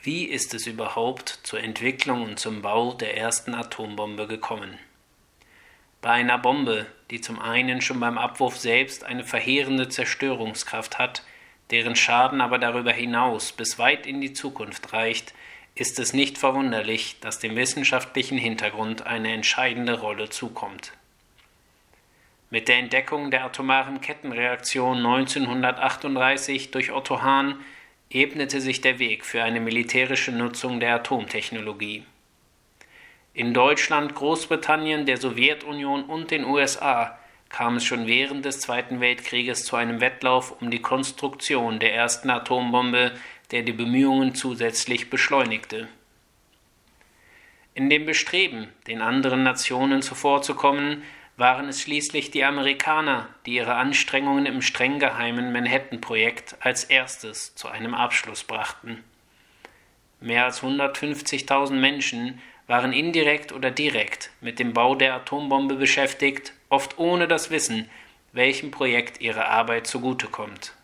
Wie ist es überhaupt zur Entwicklung und zum Bau der ersten Atombombe gekommen? Bei einer Bombe, die zum einen schon beim Abwurf selbst eine verheerende Zerstörungskraft hat, deren Schaden aber darüber hinaus bis weit in die Zukunft reicht, ist es nicht verwunderlich, dass dem wissenschaftlichen Hintergrund eine entscheidende Rolle zukommt. Mit der Entdeckung der atomaren Kettenreaktion 1938 durch Otto Hahn ebnete sich der Weg für eine militärische Nutzung der Atomtechnologie. In Deutschland, Großbritannien, der Sowjetunion und den USA kam es schon während des Zweiten Weltkrieges zu einem Wettlauf um die Konstruktion der ersten Atombombe, der die Bemühungen zusätzlich beschleunigte. In dem Bestreben, den anderen Nationen zuvorzukommen, waren es schließlich die Amerikaner, die ihre Anstrengungen im streng geheimen Manhattan-Projekt als erstes zu einem Abschluss brachten. Mehr als 150.000 Menschen waren indirekt oder direkt mit dem Bau der Atombombe beschäftigt, oft ohne das Wissen, welchem Projekt ihre Arbeit zugutekommt.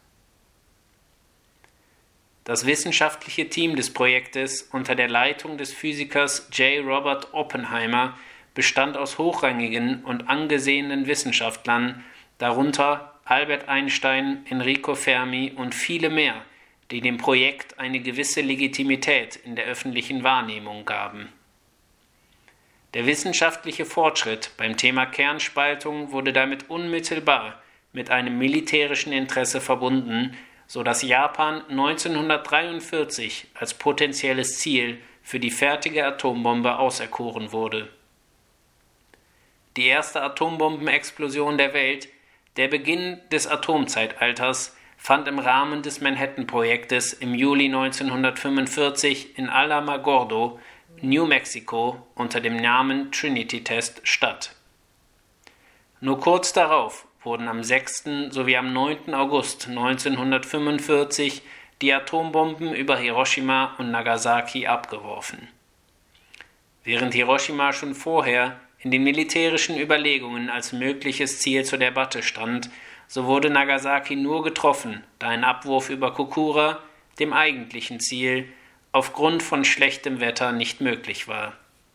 Das wissenschaftliche Team des Projektes unter der Leitung des Physikers J. Robert Oppenheimer bestand aus hochrangigen und angesehenen Wissenschaftlern, darunter Albert Einstein, Enrico Fermi und viele mehr, die dem Projekt eine gewisse Legitimität in der öffentlichen Wahrnehmung gaben. Der wissenschaftliche Fortschritt beim Thema Kernspaltung wurde damit unmittelbar mit einem militärischen Interesse verbunden, so dass Japan 1943 als potenzielles Ziel für die fertige Atombombe auserkoren wurde. Die erste Atombombenexplosion der Welt, der Beginn des Atomzeitalters, fand im Rahmen des Manhattan-Projektes im Juli 1945 in Alamogordo, New Mexico, unter dem Namen Trinity-Test statt. Nur kurz darauf wurden am 6. sowie am 9. August 1945 die Atombomben über Hiroshima und Nagasaki abgeworfen. Während Hiroshima schon vorher in den militärischen Überlegungen als mögliches Ziel zur Debatte stand, so wurde Nagasaki nur getroffen, da ein Abwurf über Kokura, dem eigentlichen Ziel, aufgrund von schlechtem Wetter nicht möglich war.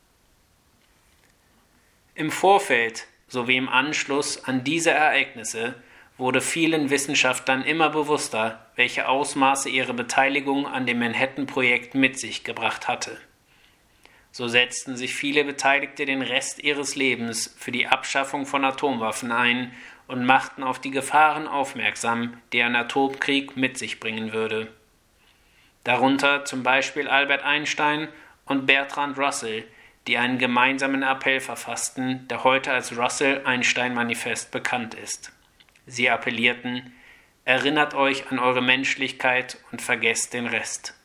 Im Vorfeld sowie im Anschluss an diese Ereignisse wurde vielen Wissenschaftlern immer bewusster, welche Ausmaße ihre Beteiligung an dem Manhattan-Projekt mit sich gebracht hatte. So setzten sich viele Beteiligte den Rest ihres Lebens für die Abschaffung von Atomwaffen ein und machten auf die Gefahren aufmerksam, die ein Atomkrieg mit sich bringen würde. Darunter zum Beispiel Albert Einstein und Bertrand Russell, die einen gemeinsamen Appell verfassten, der heute als Russell-Einstein-Manifest bekannt ist. Sie appellierten: Erinnert euch an eure Menschlichkeit und vergesst den Rest.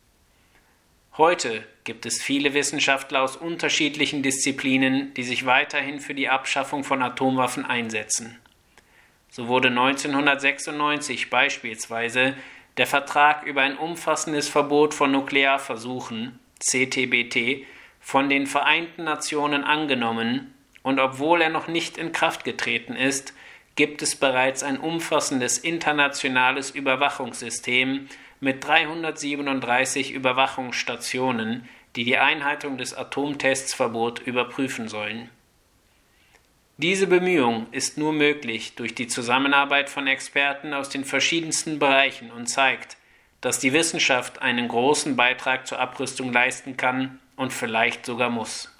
Heute gibt es viele Wissenschaftler aus unterschiedlichen Disziplinen, die sich weiterhin für die Abschaffung von Atomwaffen einsetzen. So wurde 1996 beispielsweise der Vertrag über ein umfassendes Verbot von Nuklearversuchen, CTBT, von den Vereinten Nationen angenommen, und obwohl er noch nicht in Kraft getreten ist, gibt es bereits ein umfassendes internationales Überwachungssystem mit 337 Überwachungsstationen, die die Einhaltung des Atomtestsverbots überprüfen sollen. Diese Bemühung ist nur möglich durch die Zusammenarbeit von Experten aus den verschiedensten Bereichen und zeigt, dass die Wissenschaft einen großen Beitrag zur Abrüstung leisten kann und vielleicht sogar muss.